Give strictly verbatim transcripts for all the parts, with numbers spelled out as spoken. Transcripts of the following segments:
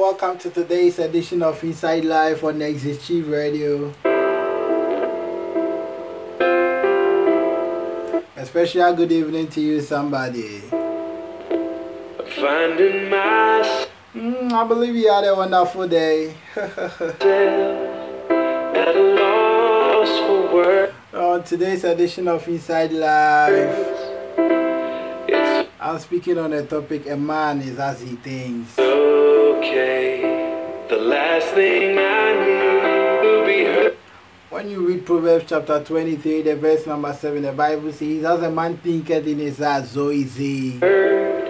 welcome to today's edition of Inside Life on Exit Chief Radio. A special good evening to you, somebody. Finding myself mm, I believe you had a wonderful day. at a loss for words. On today's edition of Inside Life, It's I'm speaking on the topic, a man is as he thinks. okay. The last thing I need will be hurt. When you read Proverbs chapter twenty-three, the verse number seven, the Bible says, as a man thinketh in his heart, so is he. But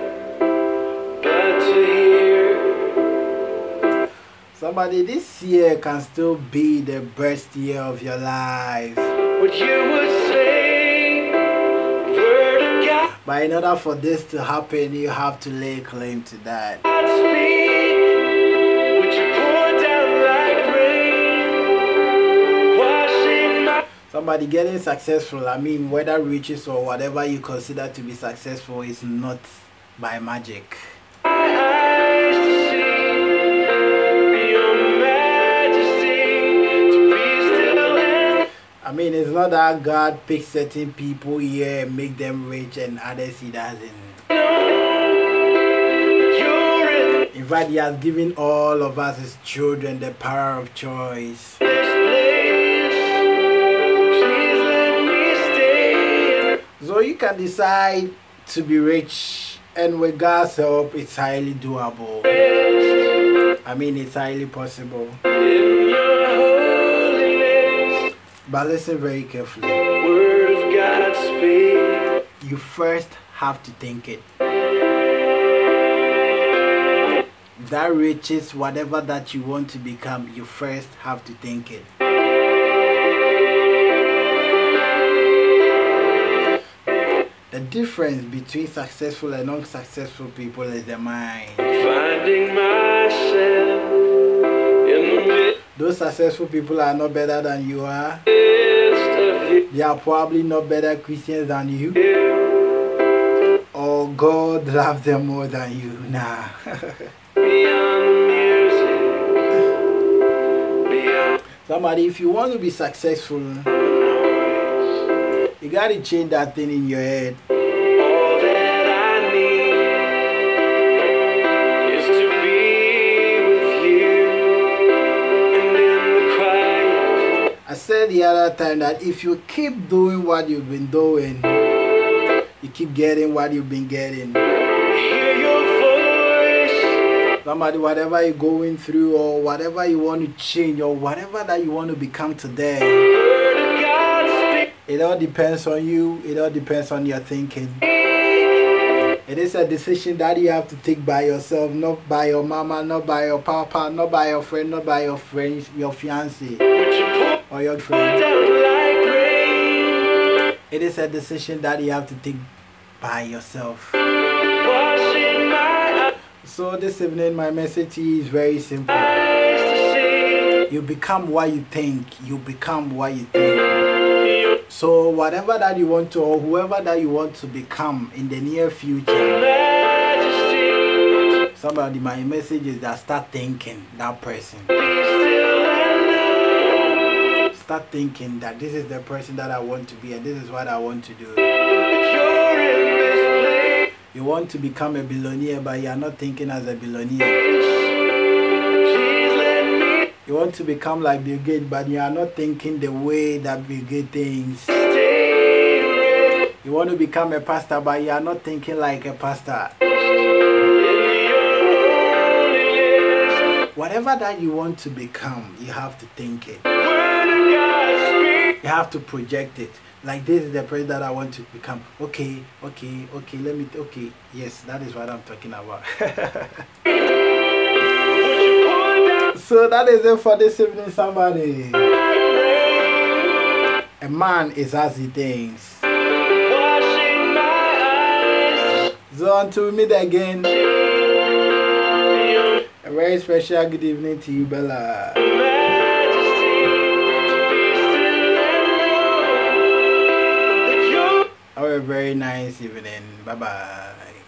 to hear Somebody, this year can still be the best year of your life. what you would say, word of God But in order for this to happen, you have to lay claim to that. speak, would you pour down like rain, washing my Somebody getting successful, I mean, whether riches or whatever you consider to be successful, is not by magic. eyes to see your majesty, to be still and I mean, it's not that God picks certain people here and make them rich and others he doesn't. you're in In fact, he has given all of us his children the power of choice. this place. Please let me stay. So you can decide to be rich, and with God's help, it's highly doable. I mean, it's highly possible. In your holiness, But listen very carefully. word of God speak. You first have to think it. That riches, whatever that you want to become, you first have to think it. The difference between successful and unsuccessful people is the mind. Finding myself in the midst Those successful people are not better than you are. of you. They are probably not better Christians than you. Or God loves them more than you. Nah. Beyond the music, beyond Somebody, if you want to be successful, the noise, you got to change that thing in your head. all that I need is to be with you and in the quiet. I said the other time that if you keep doing what you've been doing, you keep getting what you've been getting. Hear your voice. Somebody, whatever you're going through or whatever you want to change or whatever that you want to become today, Word of God speak. it all depends on you. It all depends on your thinking. It is a decision that you have to take by yourself, not by your mama, not by your papa, not by your friend, not by your friends, your fiancé Would you pour or your friend. down like rain, It is a decision that you have to take by yourself. washing my So this evening, my message to you is very simple. eyes to see You become what you think. You become what you think. your So whatever that you want to, or whoever that you want to become in the near future, majesty. somebody, my message is that start thinking that person. Be still and know Start thinking that this is the person that I want to be and this is what I want to do. that you're in this place. You want to become a billionaire, but you are not thinking as a billionaire. Please let me You want to become like Bill Gates, but you are not thinking the way that Bill Gates thinks. stay You want to become a pastor, but you are not thinking like a pastor. in your holiness. Whatever that you want to become, you have to think it. Word of God speak. You have to project it. Like, this is the person that I want to become. Okay, okay, okay, let me, okay. Yes, that is what I'm talking about. Would you pour down So that is it for this evening, somebody. like rain, A man is as he thinks. washing my eyes. So until we meet again, Your a very special good evening to you, Bella. majesty, to be still and know that you're Have a very nice evening. Bye bye.